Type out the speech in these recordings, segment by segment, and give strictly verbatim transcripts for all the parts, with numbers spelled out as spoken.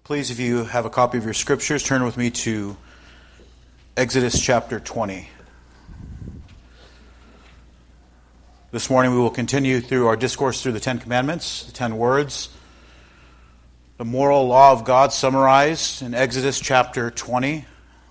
Please, if you have a copy of your scriptures, turn with me to Exodus chapter twenty. This morning we will continue through our discourse through the Ten Commandments, the Ten Words, the moral law of God summarized in Exodus chapter twenty.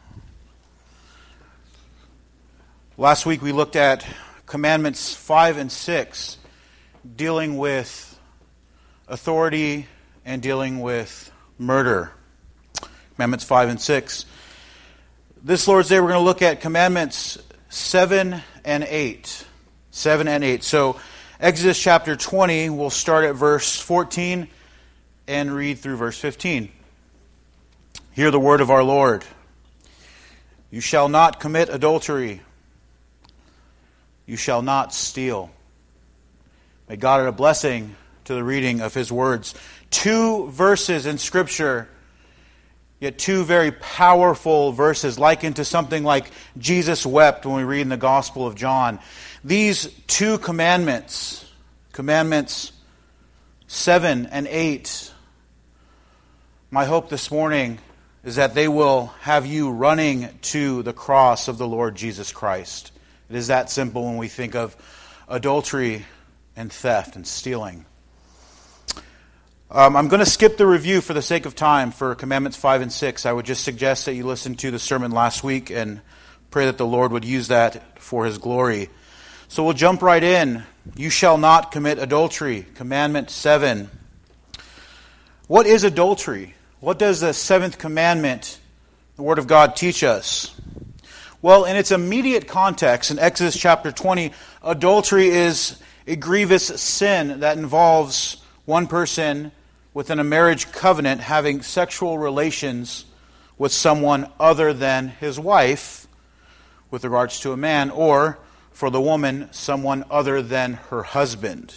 Last week we looked at Commandments five and six, dealing with authority and dealing with murder. Commandments five and six. This Lord's Day we're going to look at Commandments seven and eight. seven and eight. So Exodus chapter twenty, we'll start at verse fourteen and read through verse fifteen. Hear the word of our Lord. You shall not commit adultery. You shall not steal. May God add a blessing to the reading of His words. Two verses in Scripture, yet two very powerful verses, likened to something like Jesus wept when we read in the Gospel of John. These two commandments, commandments seven and eight, my hope this morning is that they will have you running to the cross of the Lord Jesus Christ. It is that simple when we think of adultery and theft and stealing. Um, I'm going to skip the review for the sake of time for Commandments five and six. I would just suggest that you listen to the sermon last week and pray that the Lord would use that for His glory. So we'll jump right in. You shall not commit adultery. Commandment seven. What is adultery? What does the seventh commandment, the Word of God, teach us? Well, in its immediate context, in Exodus chapter twenty, adultery is a grievous sin that involves one person within a marriage covenant having sexual relations with someone other than his wife with regards to a man, or for the woman, someone other than her husband.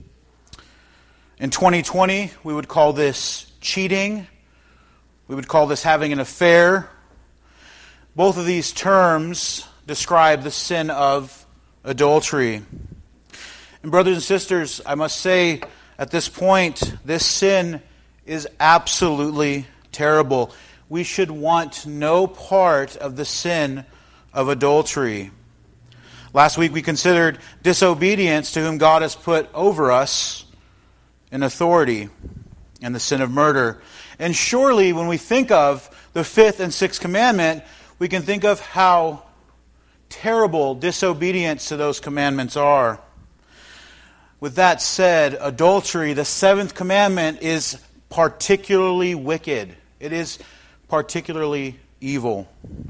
In twenty twenty, we would call this cheating. We would call this having an affair. Both of these terms describe the sin of adultery. And brothers and sisters, I must say at this point, this sin is absolutely terrible. We should want no part of the sin of adultery. Last week we considered disobedience to whom God has put over us in authority, and the sin of murder. And surely when we think of the fifth and sixth commandment, we can think of how terrible disobedience to those commandments are. With that said, adultery, the seventh commandment, is particularly wicked. It is particularly evil.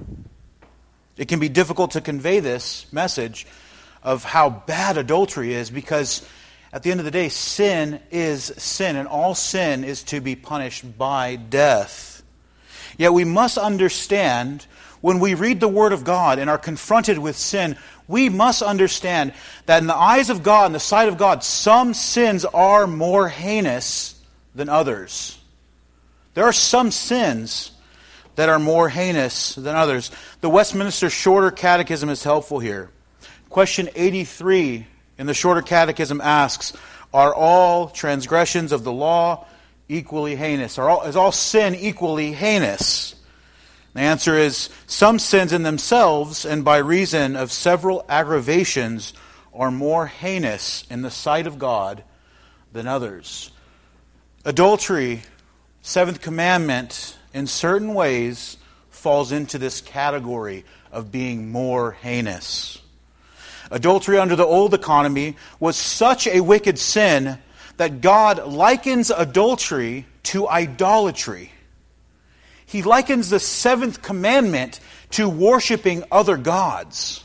It can be difficult to convey this message of how bad adultery is, because at the end of the day, sin is sin, and all sin is to be punished by death. Yet we must understand, when we read the Word of God and are confronted with sin, we must understand that in the eyes of God, in the sight of God, some sins are more heinous than others. There are some sins that are more heinous than others. The Westminster Shorter Catechism is helpful here. Question eighty-three in the Shorter Catechism asks, are all transgressions of the law equally heinous? Are all, is all sin equally heinous? The answer is, some sins in themselves and by reason of several aggravations are more heinous in the sight of God than others. Adultery, seventh commandment, in certain ways falls into this category of being more heinous. Adultery under the old economy was such a wicked sin that God likens adultery to idolatry. He likens the seventh commandment to worshiping other gods.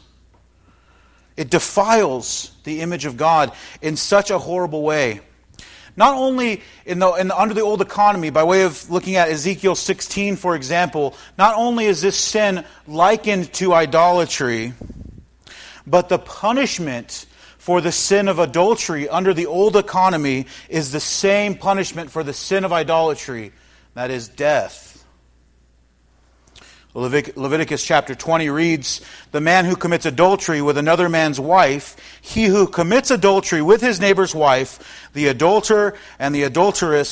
It defiles the image of God in such a horrible way. Not only in the, in the under the old economy, by way of looking at Ezekiel sixteen, for example, not only is this sin likened to idolatry, but the punishment for the sin of adultery under the old economy is the same punishment for the sin of idolatry, that is death. Levit- Leviticus chapter twenty reads, "The man who commits adultery with another man's wife, he who commits adultery with his neighbor's wife, the adulterer and the adulteress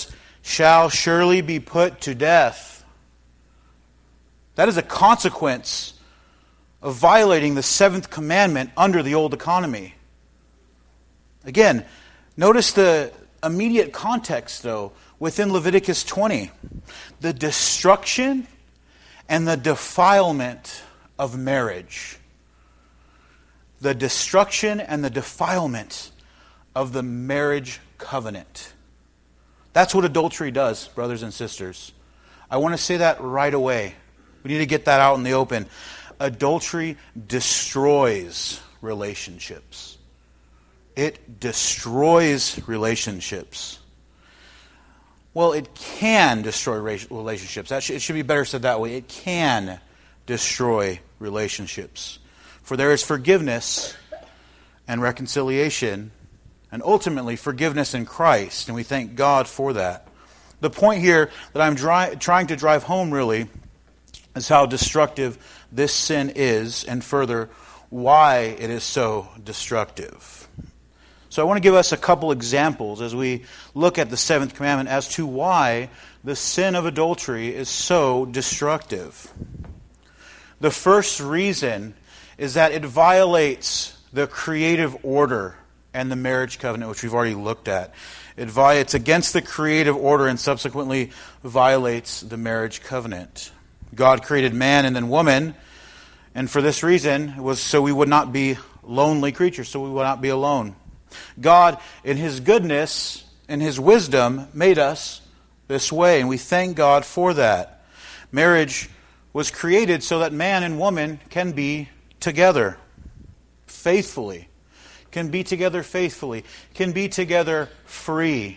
shall surely be put to death. That is a consequence of violating the seventh commandment under the old economy. Again, notice the immediate context, though, within Leviticus twenty. The destruction and the defilement of marriage. The destruction and the defilement of the marriage covenant. That's what adultery does, brothers and sisters. I want to say that right away. We need to get that out in the open. Adultery destroys relationships. It destroys relationships. Well, it can destroy relationships. That should, it should be better said that way. It can destroy relationships. For there is forgiveness and reconciliation, and ultimately forgiveness in Christ, and we thank God for that. The point here that I'm dry, trying to drive home really is how destructive this sin is, and further, why it is so destructive. So I want to give us a couple examples as we look at the seventh commandment as to why the sin of adultery is so destructive. The first reason is that it violates the creative order and the marriage covenant, which we've already looked at. It vi- it's against the creative order and subsequently violates the marriage covenant. God created man and then woman, and for this reason, it was so we would not be lonely creatures, so we would not be alone. God, in His goodness and His wisdom, made us this way, and we thank God for that. Marriage was created so that man and woman can be together faithfully, can be together faithfully, can be together free.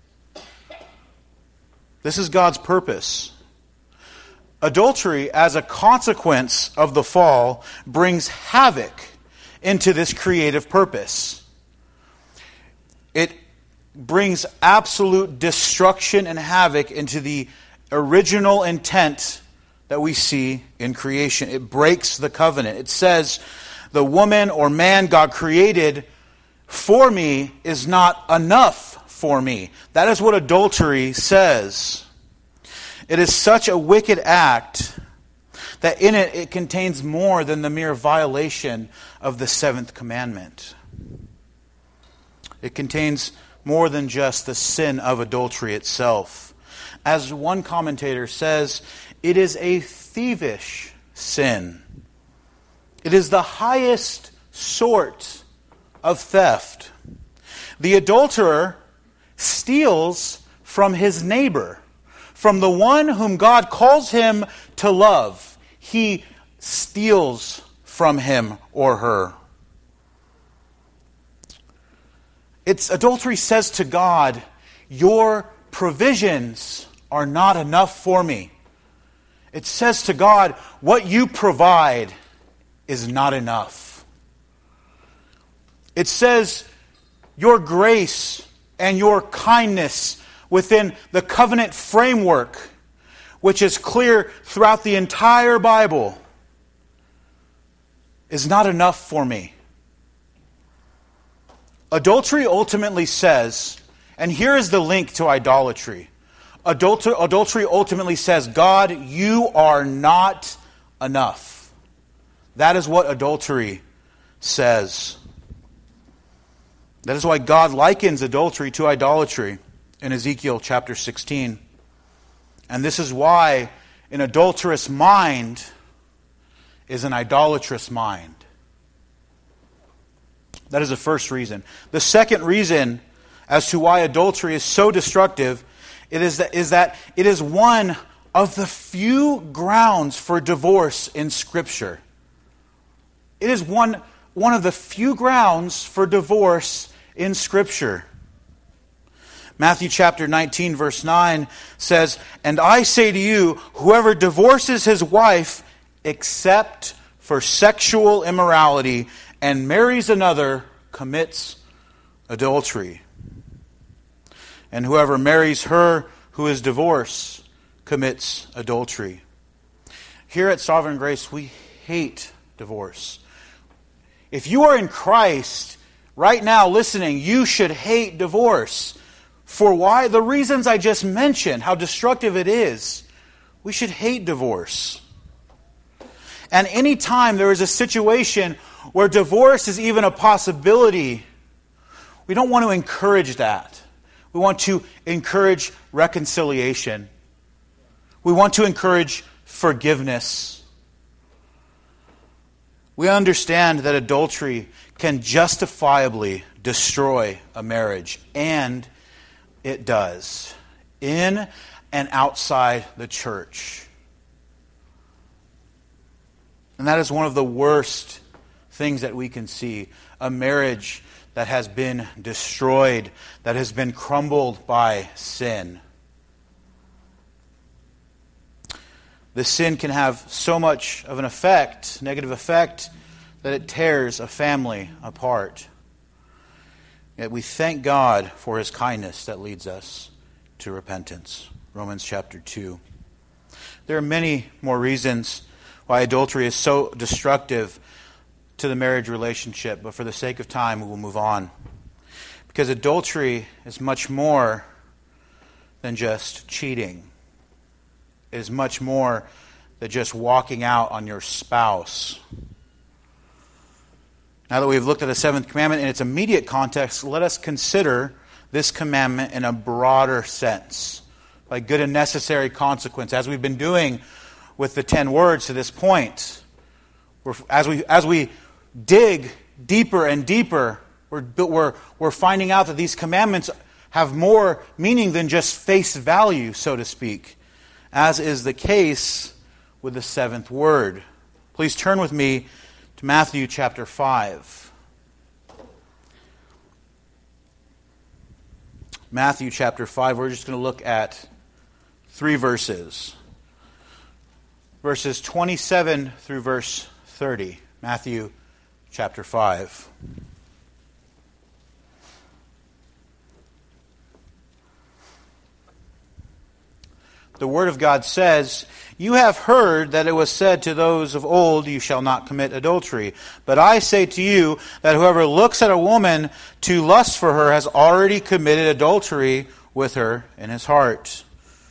This is God's purpose. Adultery, as a consequence of the fall, brings havoc into this creative purpose. It brings absolute destruction and havoc into the original intent that we see in creation. It breaks the covenant. It says, the woman or man God created for me is not enough for me. That is what adultery says. It is such a wicked act that in it it contains more than the mere violation of the seventh commandment. It contains more than just the sin of adultery itself. As one commentator says, it is a thievish sin. It is the highest sort of theft. The adulterer steals from his neighbor, from the one whom God calls him to love. He steals from him or her. It's adultery says to God, your provisions are not enough for me. It says to God, what you provide is not enough. It says, your grace and your kindness within the covenant framework, which is clear throughout the entire Bible, is not enough for me. Adultery ultimately says, and here is the link to idolatry. Adulter, adultery ultimately says, God, you are not enough. That is what adultery says. That is why God likens adultery to idolatry in Ezekiel chapter sixteen. And this is why an adulterous mind is an idolatrous mind. That is the first reason. The second reason as to why adultery is so destructive it is that, is that it is one of the few grounds for divorce in Scripture. It is one, one of the few grounds for divorce in Scripture. Matthew chapter nineteen verse nine says, and I say to you, whoever divorces his wife except for sexual immorality and marries another commits adultery. And whoever marries her who is divorced commits adultery. Here at Sovereign Grace, we hate divorce. If you are in Christ right now listening, you should hate divorce. For why? The reasons I just mentioned, how destructive it is. We should hate divorce. And any time there is a situation where divorce is even a possibility, we don't want to encourage that. We want to encourage reconciliation. We want to encourage forgiveness. We understand that adultery can justifiably destroy a marriage, and it does, in and outside the church. And that is one of the worst things that we can see. A marriage that has been destroyed, that has been crumbled by sin. The sin can have so much of an effect, negative effect, that it tears a family apart. Yet we thank God for His kindness that leads us to repentance. Romans chapter two. There are many more reasons why adultery is so destructive to the marriage relationship, but for the sake of time, we will move on. Because adultery is much more than just cheating. It is much more than just walking out on your spouse. Now that we've looked at the seventh commandment in its immediate context, let us consider this commandment in a broader sense, like good and necessary consequence, as we've been doing with the ten words to this point. We're, as we as we dig deeper and deeper, we're, we're, we're finding out that these commandments have more meaning than just face value, so to speak, as is the case with the seventh word. Please turn with me to Matthew chapter five. Matthew chapter five, we're just going to look at three verses. Verses twenty-seven through verse thirty. Matthew chapter five. The Word of God says, "You have heard that it was said to those of old, 'You shall not commit adultery.' But I say to you that whoever looks at a woman to lust for her has already committed adultery with her in his heart.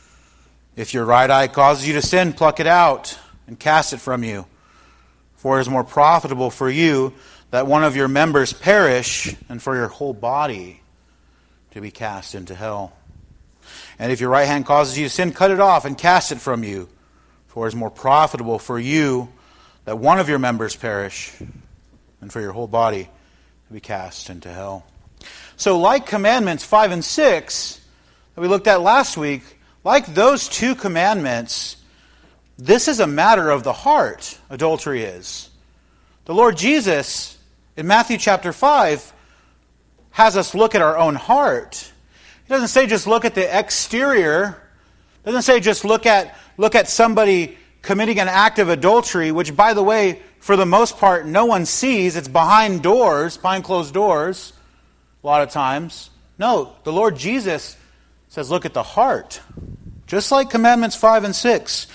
If your right eye causes you to sin, pluck it out and cast it from you. For it is more profitable for you that one of your members perish than for your whole body to be cast into hell. And if your right hand causes you to sin, cut it off and cast it from you. For it is more profitable for you that one of your members perish than for your whole body to be cast into hell." So like commandments five and six that we looked at last week, like those two commandments, this is a matter of the heart, adultery is. The Lord Jesus, in Matthew chapter five, has us look at our own heart. He doesn't say just look at the exterior. He doesn't say just look at, look at somebody committing an act of adultery, which, by the way, for the most part, no one sees. It's behind doors, behind closed doors, a lot of times. No, the Lord Jesus says look at the heart. Just like commandments five and six.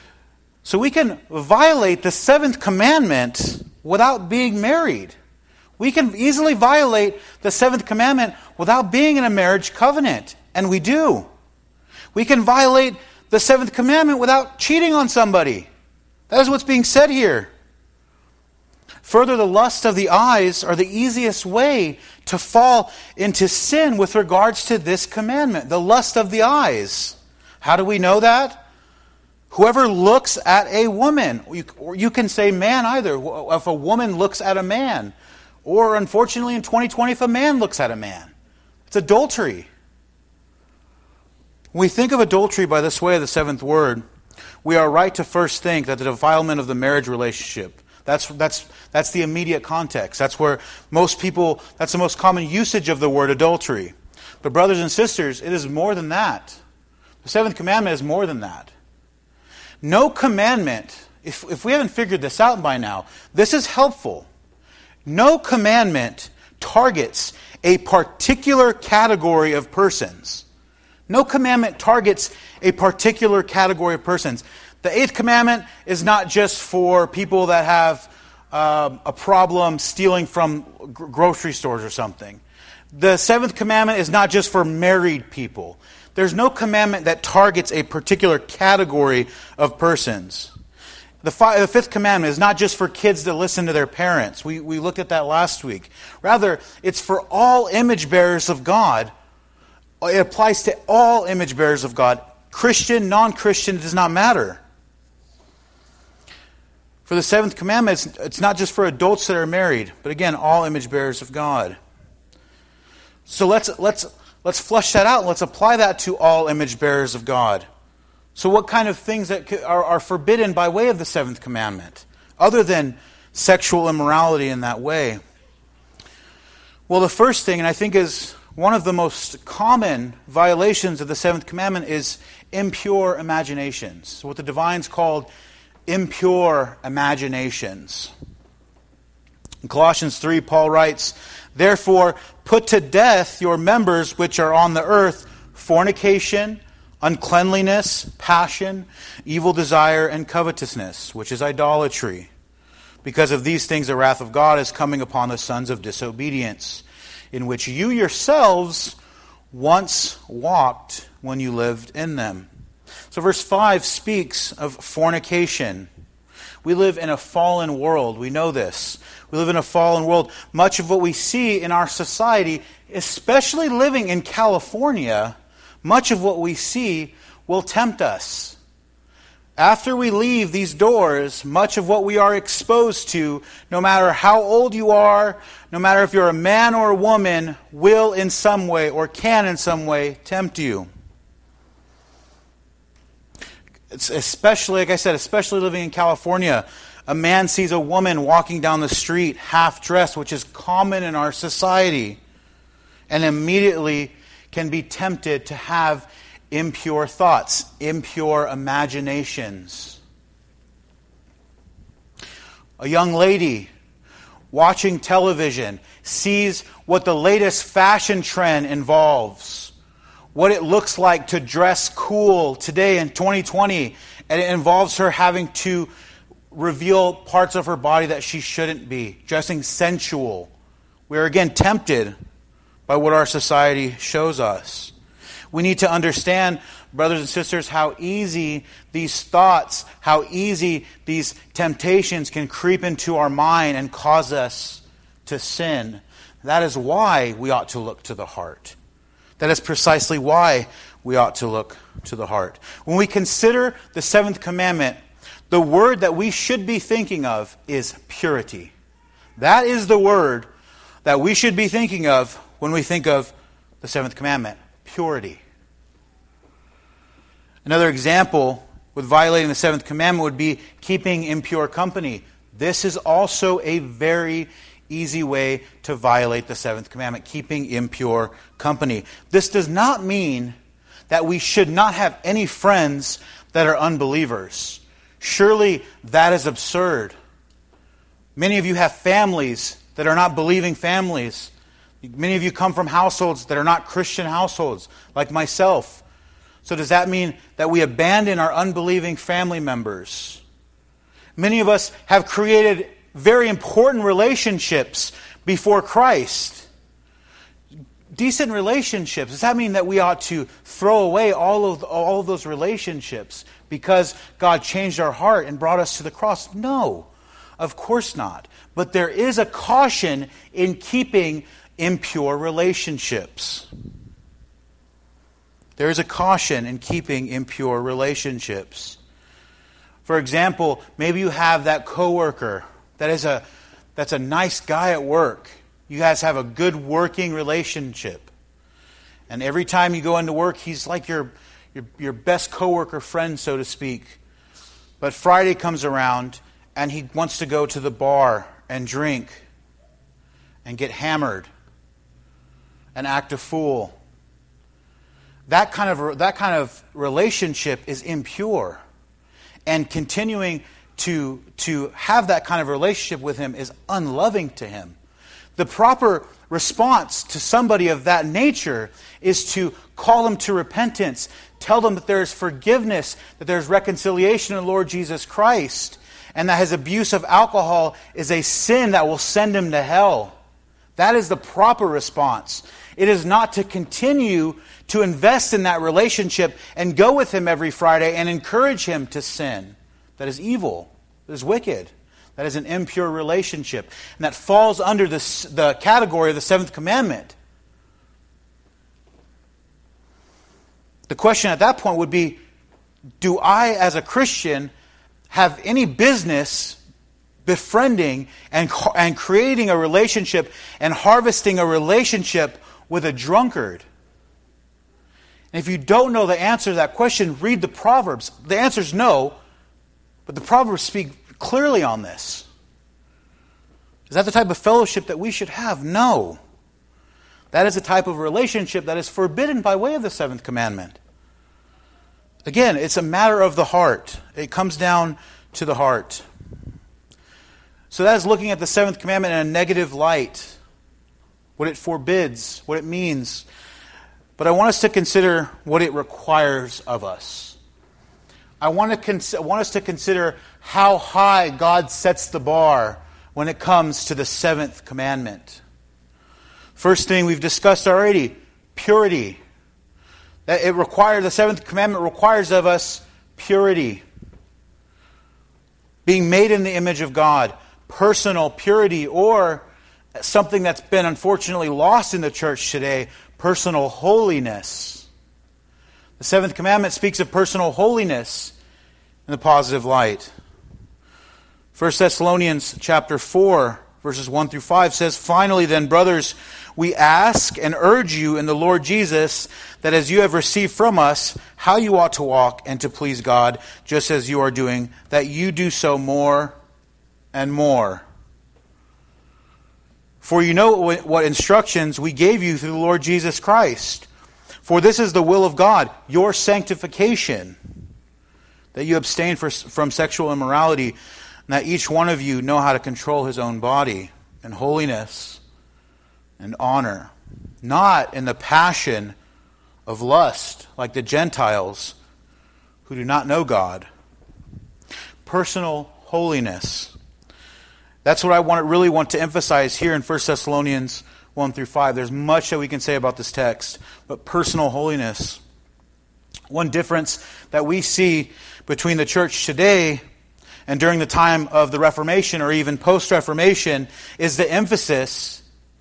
So we can violate the seventh commandment without being married. We can easily violate the seventh commandment without being in a marriage covenant. And we do. We can violate the seventh commandment without cheating on somebody. That is what's being said here. Further, the lust of the eyes are the easiest way to fall into sin with regards to this commandment. The lust of the eyes. How do we know that? Whoever looks at a woman, or you can say man either, if a woman looks at a man, or unfortunately in twenty twenty, if a man looks at a man, it's adultery. When we think of adultery by this way of the seventh word, we are right to first think that the defilement of the marriage relationship, that's that's that's the immediate context. That's where most people, that's the most common usage of the word adultery. But brothers and sisters, it is more than that. The seventh commandment is more than that. No commandment, if, if we haven't figured this out by now, this is helpful. No commandment targets a particular category of persons. No commandment targets a particular category of persons. The eighth commandment is not just for people that have um, a problem stealing from gr- grocery stores or something. The seventh commandment is not just for married people. There's no commandment that targets a particular category of persons. The, fi- the fifth commandment is not just for kids to listen to their parents. We, we looked at that last week. Rather, it's for all image bearers of God. It applies to all image bearers of God. Christian, non-Christian, it does not matter. For the seventh commandment, it's, it's not just for adults that are married, but again, all image bearers of God. So let's let's let's flesh that out. Let's apply that to all image bearers of God. So what kind of things that are, are forbidden by way of the seventh commandment, other than sexual immorality in that way? Well, the first thing, and I think is one of the most common violations of the seventh commandment, is impure imaginations. What the divines called impure imaginations. In Colossians three, Paul writes, "Therefore, put to death your members which are on the earth, fornication, uncleanliness, passion, evil desire, and covetousness, which is idolatry. Because of these things the wrath of God is coming upon the sons of disobedience, in which you yourselves once walked when you lived in them." So verse five speaks of fornication. We live in a fallen world. We know this. We live in a fallen world. Much of what we see in our society, especially living in California, much of what we see will tempt us. After we leave these doors, much of what we are exposed to, no matter how old you are, no matter if you're a man or a woman, will in some way or can in some way tempt you. It's especially, like I said, especially living in California, a man sees a woman walking down the street half-dressed, which is common in our society, and immediately can be tempted to have impure thoughts, impure imaginations. A young lady watching television sees what the latest fashion trend involves, what it looks like to dress cool today in twenty twenty, and it involves her having to reveal parts of her body that she shouldn't be, dressing sensual. We are again tempted by what our society shows us. We need to understand, brothers and sisters, how easy these thoughts, how easy these temptations can creep into our mind and cause us to sin. That is why we ought to look to the heart. That is precisely why we ought to look to the heart. When we consider the seventh commandment, the word that we should be thinking of is purity. That is the word that we should be thinking of when we think of the seventh commandment, purity. Another example with violating the seventh commandment would be keeping impure company. This is also a very easy way to violate the seventh commandment, keeping impure company. This does not mean that we should not have any friends that are unbelievers. Surely that is absurd. Many of you have families that are not believing families. Many of you come from households that are not Christian households, like myself. So does that mean that we abandon our unbelieving family members? Many of us have created very important relationships before Christ. Decent relationships. Does that mean that we ought to throw away all of all of those relationships because God changed our heart and brought us to the cross? No, of course not. But there is a caution in keeping impure relationships. There is a caution in keeping impure relationships. For example, maybe you have that coworker that is a that's a nice guy at work. You guys have a good working relationship. And every time you go into work, he's like your your, your best coworker friend, so to speak. But Friday comes around and he wants to go to the bar and drink and get hammered and act a fool. That kind of that kind of relationship is impure. And continuing to, to have that kind of relationship with him is unloving to him. The proper response to somebody of that nature is to call them to repentance, tell them that there is forgiveness, that there is reconciliation in the Lord Jesus Christ, and that his abuse of alcohol is a sin that will send him to hell. That is the proper response. It is not to continue to invest in that relationship and go with Him every Friday and encourage Him to sin. That is evil. That is wicked. That is an impure relationship. And that falls under the, the category of the seventh commandment. The question at that point would be, do I, as a Christian, have any business befriending and, and creating a relationship and harvesting a relationship with a drunkard? And if you don't know the answer to that question, read the Proverbs. The answer is no, but the Proverbs speak clearly on this. Is that the type of fellowship that we should have? No. That is a type of relationship that is forbidden by way of the seventh commandment. Again, it's a matter of the heart. It comes down to the heart. So that is looking at the seventh commandment in a negative light. What it forbids, what it means. But I want us to consider what it requires of us. I want, to cons- I want us to consider how high God sets the bar when it comes to the seventh commandment. First thing we've discussed already, purity. That it requires, the seventh commandment requires of us purity. Being made in the image of God. Personal purity, or something that's been unfortunately lost in the church today, personal holiness. The seventh commandment speaks of personal holiness in the positive light. First Thessalonians chapter four, verses one through five says, "Finally then, brothers, we ask and urge you in the Lord Jesus that as you have received from us how you ought to walk and to please God, just as you are doing, that you do so more and more. For you know what instructions we gave you through the Lord Jesus Christ. For this is the will of God, your sanctification, that you abstain for, from sexual immorality, and that each one of you know how to control his own body in holiness and honor, not in the passion of lust like the Gentiles who do not know God." Personal holiness. That's what I want, really want to emphasize here in First Thessalonians one through five. There's much that we can say about this text, but personal holiness. One difference that we see between the church today and during the time of the Reformation or even post-Reformation is the emphasis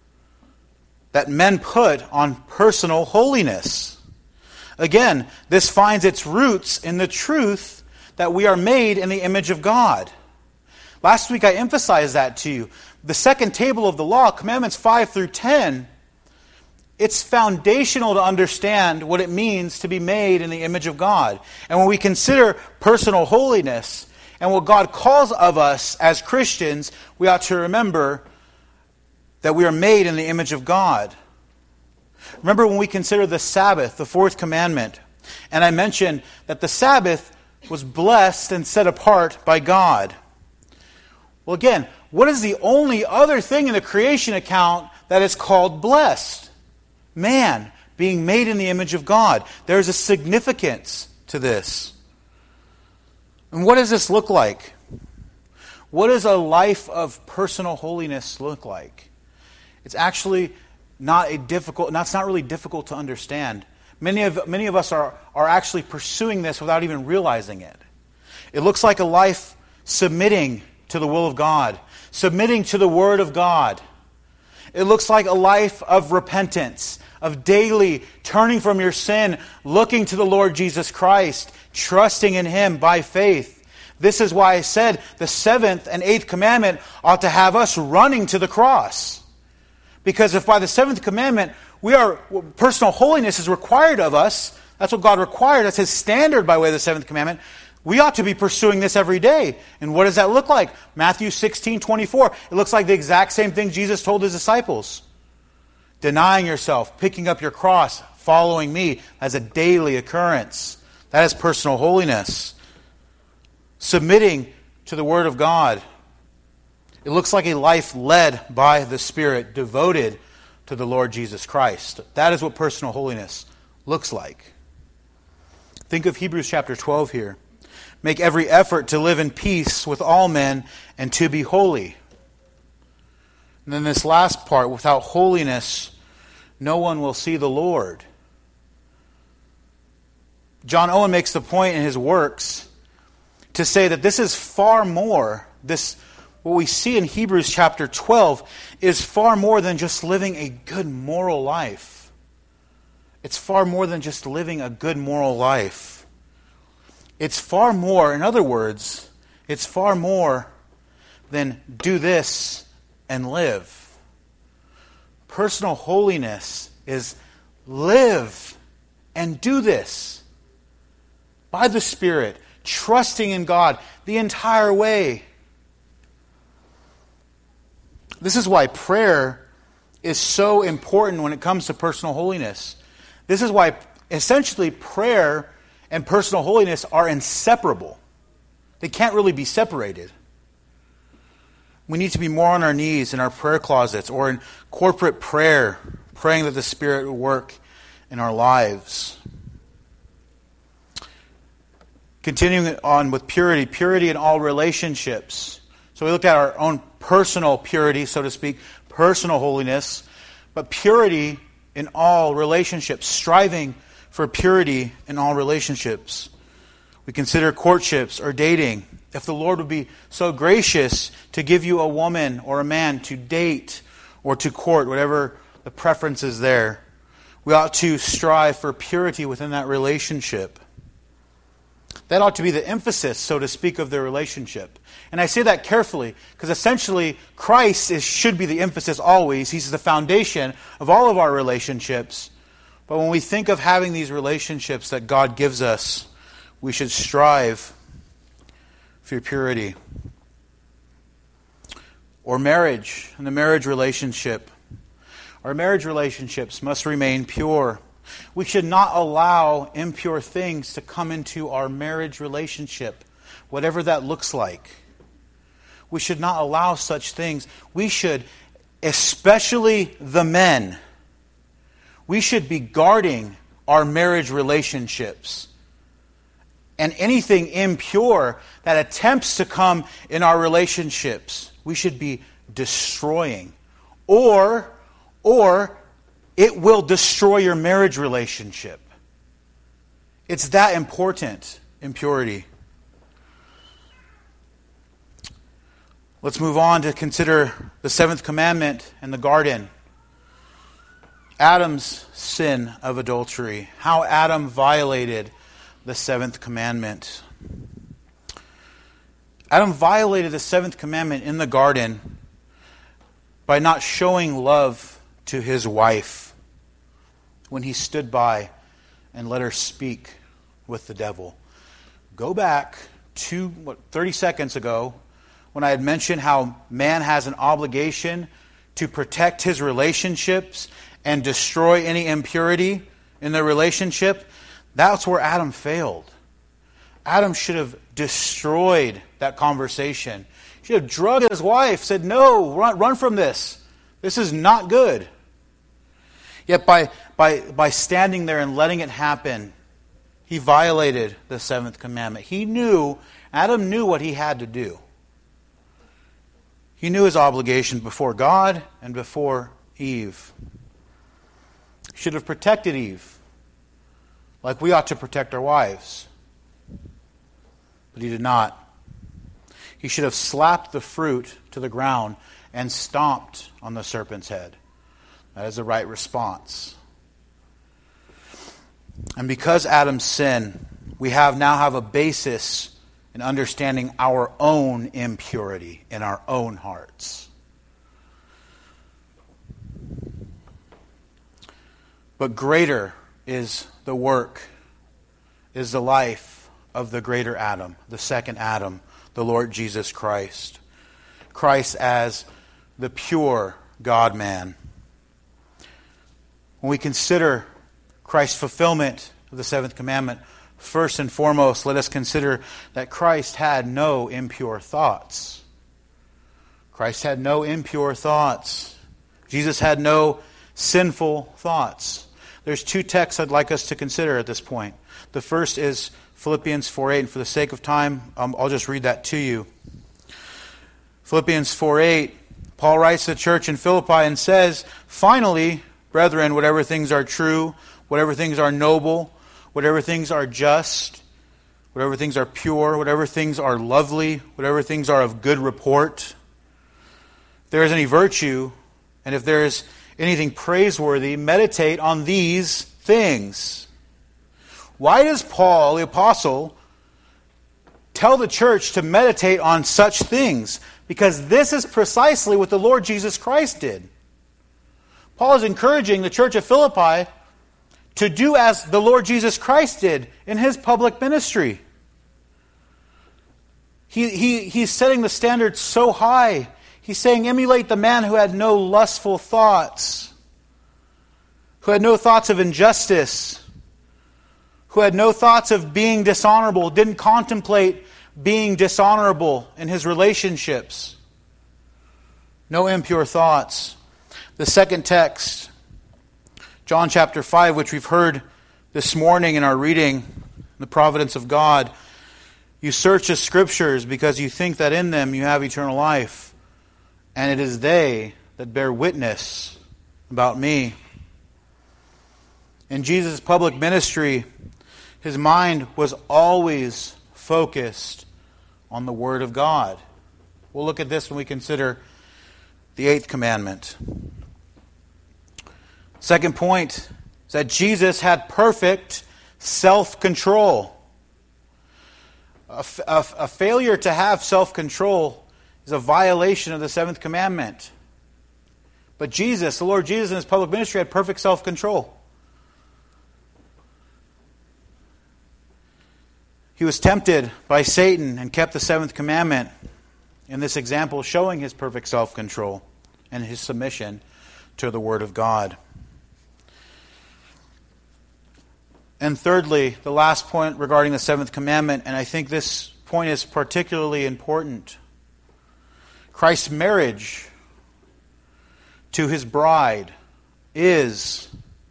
that men put on personal holiness. Again, this finds its roots in the truth that we are made in the image of God. Last week I emphasized that to you. The second table of the law, commandments five through ten, it's foundational to understand what it means to be made in the image of God. And when we consider personal holiness and what God calls of us as Christians, we ought to remember that we are made in the image of God. Remember when we consider the Sabbath, the fourth commandment, and I mentioned that the Sabbath was blessed and set apart by God. Well, again, what is the only other thing in the creation account that is called blessed? Man, being made in the image of God. There's a significance to this. And what does this look like? What does a life of personal holiness look like? It's actually not a difficult, that's not really difficult to understand. Many of many of us are, are actually pursuing this without even realizing it. It looks like a life submitting to the will of God, submitting to the Word of God. It looks like a life of repentance, of daily turning from your sin, looking to the Lord Jesus Christ, trusting in Him by faith. This is why I said the seventh and eighth commandment ought to have us running to the cross. Because if by the seventh commandment we are personal holiness is required of us, that's what God required, that's His standard by way of the seventh commandment, we ought to be pursuing this every day. And what does that look like? Matthew sixteen twenty-four. It looks like the exact same thing Jesus told His disciples. Denying yourself, picking up your cross, following me as a daily occurrence. That is personal holiness. Submitting to the Word of God. It looks like a life led by the Spirit, devoted to the Lord Jesus Christ. That is what personal holiness looks like. Think of Hebrews chapter twelve here. Make every effort to live in peace with all men and to be holy. And then this last part, without holiness, no one will see the Lord. John Owen makes the point in his works to say that this is far more, this what we see in Hebrews chapter twelve is far more than just living a good moral life. It's far more than just living a good moral life. It's far more, in other words, it's far more than do this and live. Personal holiness is live and do this by the Spirit, trusting in God the entire way. This is why prayer is so important when it comes to personal holiness. This is why essentially prayer and personal holiness are inseparable. They can't really be separated. We need to be more on our knees in our prayer closets or in corporate prayer, praying that the Spirit will work in our lives. Continuing on with purity, purity in all relationships. So we looked at our own personal purity, so to speak, personal holiness, but purity in all relationships, striving for purity in all relationships. We consider courtships or dating. If the Lord would be so gracious to give you a woman or a man to date or to court, whatever the preference is there, we ought to strive for purity within that relationship. That ought to be the emphasis, so to speak, of the relationship. And I say that carefully because essentially Christ is, should be the emphasis always. He's the foundation of all of our relationships. But when we think of having these relationships that God gives us, we should strive for purity. Or marriage, and the marriage relationship. Our marriage relationships must remain pure. We should not allow impure things to come into our marriage relationship, whatever that looks like. We should not allow such things. We should, especially the men, we should be guarding our marriage relationships. And anything impure that attempts to come in our relationships, we should be destroying. Or, or it will destroy your marriage relationship. It's that important, impurity. Let's move on to consider the seventh commandment in the garden. Adam's sin of adultery. How Adam violated the seventh commandment. Adam violated the seventh commandment in the garden by not showing love to his wife when he stood by and let her speak with the devil. Go back to what, thirty seconds ago when I had mentioned how man has an obligation to protect his relationships and destroy any impurity in their relationship. That's where Adam failed. Adam should have destroyed that conversation. He should have drugged his wife, said, no, run, run from this. This is not good. Yet by, by, by standing there and letting it happen, he violated the seventh commandment. He knew, Adam knew what he had to do. He knew his obligation before God and before Eve. He should have protected Eve, like we ought to protect our wives. But he did not. He should have slapped the fruit to the ground and stomped on the serpent's head. That is the right response. And because Adam's sin, we have now have a basis in understanding our own impurity in our own hearts. But greater is the work, is the life of the greater Adam, the second Adam, the Lord Jesus Christ. Christ as the pure God-man. When we consider Christ's fulfillment of the seventh commandment, first and foremost, let us consider that Christ had no impure thoughts. Christ had no impure thoughts. Jesus had no sinful thoughts. There's two texts I'd like us to consider at this point. The first is Philippians four eight, and for the sake of time, um, I'll just read that to you. Philippians four eight, Paul writes to the church in Philippi and says, finally, Brethren, whatever things are true, whatever things are noble, whatever things are just, whatever things are pure, whatever things are lovely, whatever things are of good report, if there is any virtue, and if there is anything praiseworthy, meditate on these things. Why does Paul, the apostle, tell the church to meditate on such things? Because this is precisely what the Lord Jesus Christ did. Paul is encouraging the church of Philippi to do as the Lord Jesus Christ did in His public ministry. He, he, he's setting the standard so high. He's saying, emulate the man who had no lustful thoughts, who had no thoughts of injustice, who had no thoughts of being dishonorable, didn't contemplate being dishonorable in his relationships. No impure thoughts. The second text, John chapter five, which we've heard this morning in our reading, the providence of God. You search the Scriptures because you think that in them you have eternal life, and it is they that bear witness about me. In Jesus' public ministry, His mind was always focused on the Word of God. We'll look at this when we consider the eighth commandment. Second point is that Jesus had perfect self-control. A, a, a failure to have self-control is a violation of the seventh commandment. But Jesus, the Lord Jesus in His public ministry, had perfect self-control. He was tempted by Satan and kept the seventh commandment in this example, showing His perfect self-control and His submission to the Word of God. And thirdly, the last point regarding the seventh commandment, and I think this point is particularly important. Christ's marriage to His bride is,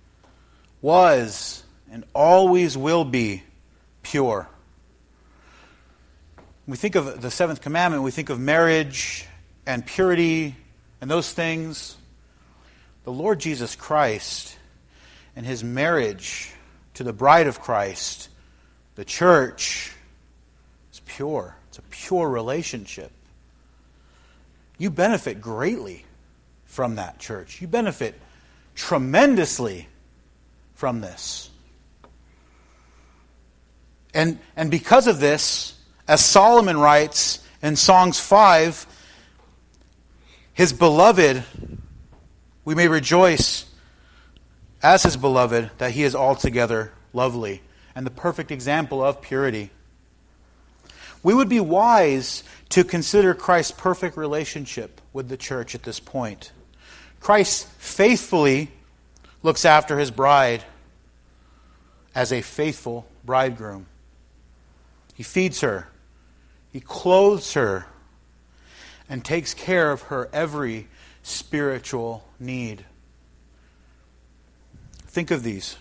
was, and always will be pure. When we think of the seventh commandment, we think of marriage and purity and those things. The Lord Jesus Christ and His marriage to the bride of Christ, the church, is pure. It's a pure relationship. You benefit greatly from that, church. You benefit tremendously from this. And, and because of this, as Solomon writes in Songs five, his beloved, we may rejoice as His beloved, that He is altogether lovely and the perfect example of purity. We would be wise to consider Christ's perfect relationship with the church at this point. Christ faithfully looks after His bride as a faithful bridegroom. He feeds her, He clothes her, and takes care of her every spiritual need. Think of these.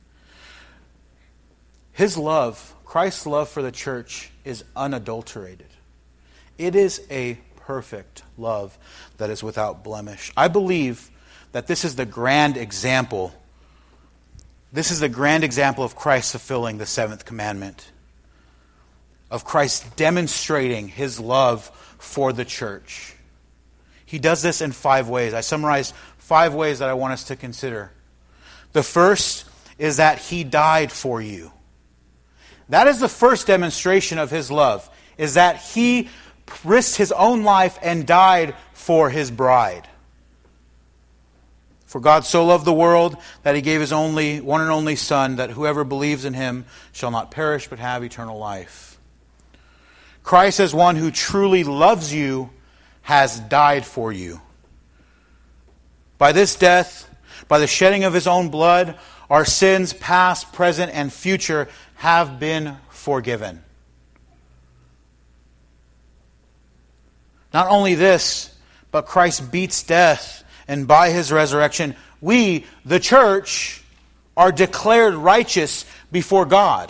His love, Christ's love for the church, is unadulterated. It is a perfect love that is without blemish. I believe that this is the grand example. This is the grand example of Christ fulfilling the seventh commandment. Of Christ demonstrating His love for the church. He does this in five ways. I summarized five ways that I want us to consider. The first is that He died for you. That is the first demonstration of His love, is that He risked His own life and died for His bride. For God so loved the world that He gave His only one and only Son, that whoever believes in Him shall not perish but have eternal life. Christ, as one who truly loves you, has died for you. By this death, by the shedding of His own blood, our sins, past, present, and future, have been forgiven. Not only this, but Christ beats death, and by His resurrection, we, the church, are declared righteous before God.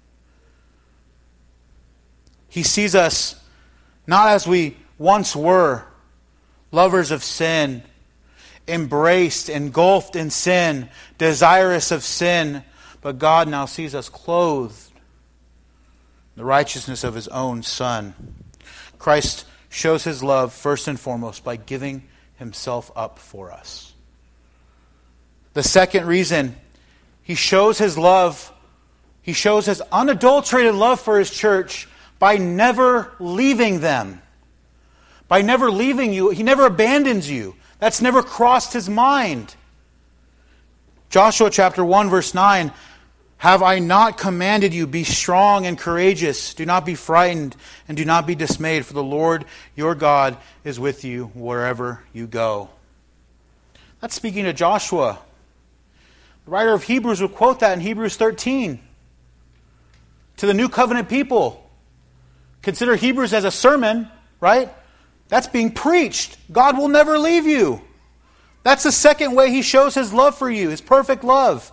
He sees us not as we once were, lovers of sin, embraced, engulfed in sin, desirous of sin. But God now sees us clothed in the righteousness of His own Son. Christ shows His love first and foremost by giving Himself up for us. The second reason He shows His love, He shows His unadulterated love for His church by never leaving them. By never leaving you. He never abandons you. That's never crossed His mind. Joshua chapter one verse nine, have I not commanded you, be strong and courageous, do not be frightened and do not be dismayed, for the Lord your God is with you wherever you go. That's speaking to Joshua. The writer of Hebrews would quote that in Hebrews thirteen. To the new covenant people. Consider Hebrews as a sermon, right? That's being preached. God will never leave you. That's the second way He shows His love for you, His perfect love.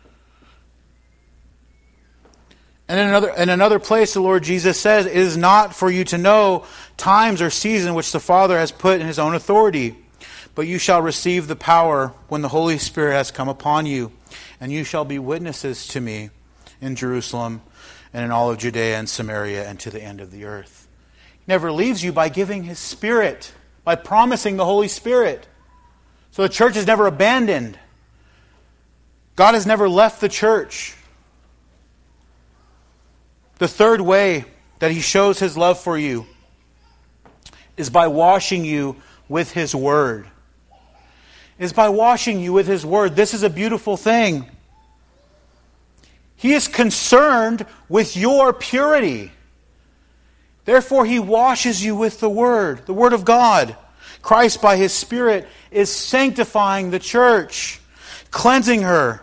And in another, in another place, the Lord Jesus says, it is not for you to know times or season which the Father has put in His own authority. But you shall receive the power when the Holy Spirit has come upon you. And you shall be witnesses to me in Jerusalem and in all of Judea and Samaria and to the end of the earth. He never leaves you by giving His Spirit, by promising the Holy Spirit. So the church is never abandoned. God has never left the church. The third way that He shows His love for you is by washing you with His Word. Is by washing you with His Word. This is a beautiful thing. He is concerned with your purity. Therefore, He washes you with the Word, the Word of God. Christ, by His Spirit, is sanctifying the church, cleansing her.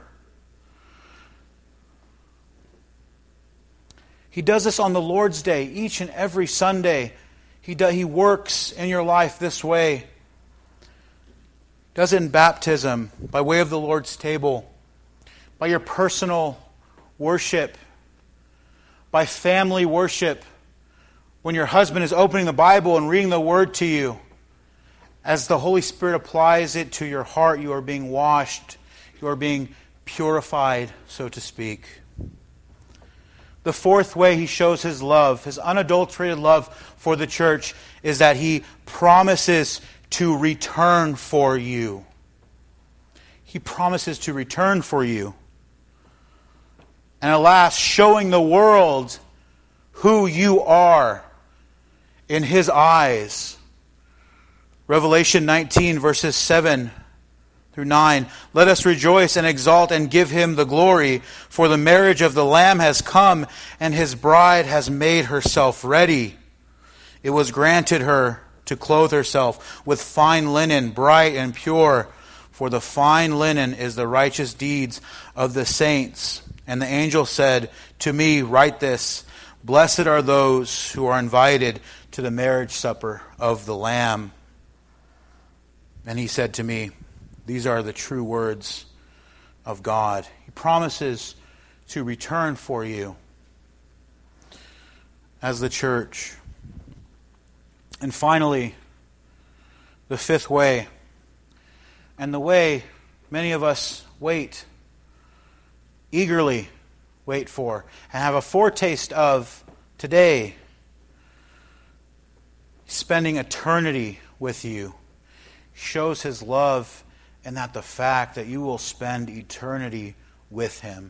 He does this on the Lord's Day, each and every Sunday. He, do, he works in your life this way. Does it in baptism, by way of the Lord's table, by your personal worship, by family worship, when your husband is opening the Bible and reading the Word to you. As the Holy Spirit applies it to your heart, you are being washed, you are being purified, so to speak. The fourth way He shows His love, His unadulterated love for the church, is that He promises to return for you. He promises to return for you. And alas, showing the world who you are in His eyes. Revelation nineteen, verses seven through nine. Let us rejoice and exalt and give Him the glory, for the marriage of the Lamb has come, and His bride has made herself ready. It was granted her to clothe herself with fine linen, bright and pure, for the fine linen is the righteous deeds of the saints. And the angel said to me, write this, blessed are those who are invited to the marriage supper of the Lamb. And he said to me, these are the true words of God. He promises to return for you as the church. And finally, the fifth way, and the way many of us wait, eagerly wait for, and have a foretaste of today, spending eternity with you, shows His love and that the fact that you will spend eternity with Him.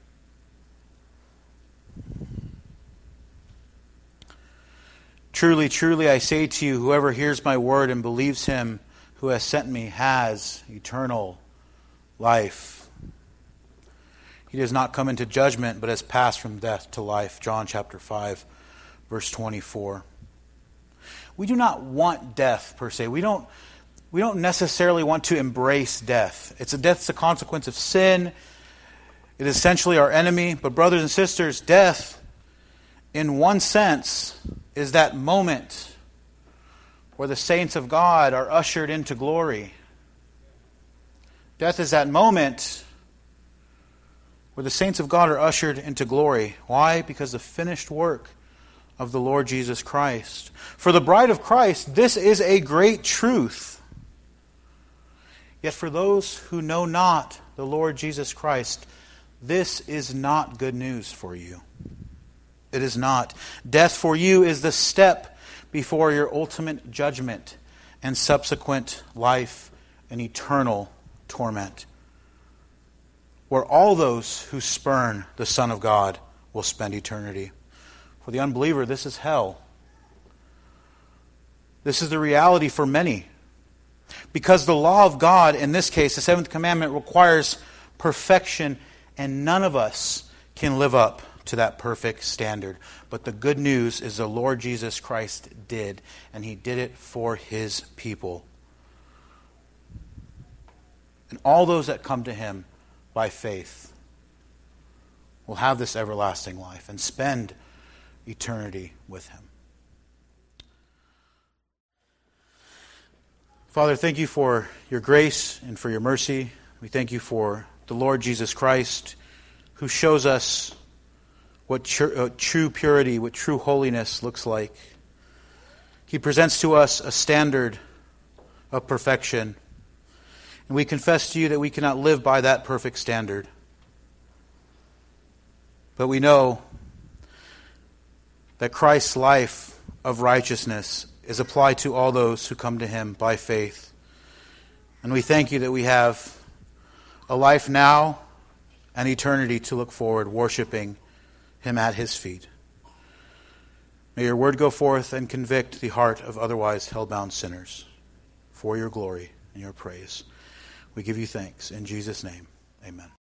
Truly, truly, I say to you, whoever hears my word and believes Him who has sent me has eternal life. He does not come into judgment, but has passed from death to life. John chapter five, verse twenty-four. We do not want death per se. We don't We don't necessarily want to embrace death. It's a death's a consequence of sin. It is essentially our enemy. But brothers and sisters, death, in one sense, is that moment where the saints of God are ushered into glory. Death is that moment where the saints of God are ushered into glory. Why? Because the finished work of the Lord Jesus Christ. For the bride of Christ, this is a great truth. Yet for those who know not the Lord Jesus Christ, this is not good news for you. It is not. Death for you is the step before your ultimate judgment and subsequent life and eternal torment, where all those who spurn the Son of God will spend eternity. For the unbeliever, this is hell. This is the reality for many. Because the law of God, in this case, the seventh commandment, requires perfection, and none of us can live up to that perfect standard. But the good news is the Lord Jesus Christ did, and He did it for His people. And all those that come to Him by faith will have this everlasting life and spend eternity with Him. Father, thank you for your grace and for your mercy. We thank you for the Lord Jesus Christ, who shows us what tr- uh, true purity, what true holiness looks like. He presents to us a standard of perfection. And we confess to you that we cannot live by that perfect standard. But we know that Christ's life of righteousness is applied to all those who come to Him by faith. And we thank you that we have a life now and eternity to look forward, worshiping Him at His feet. May your word go forth and convict the heart of otherwise hell-bound sinners for your glory and your praise. We give you thanks. In Jesus' name, amen.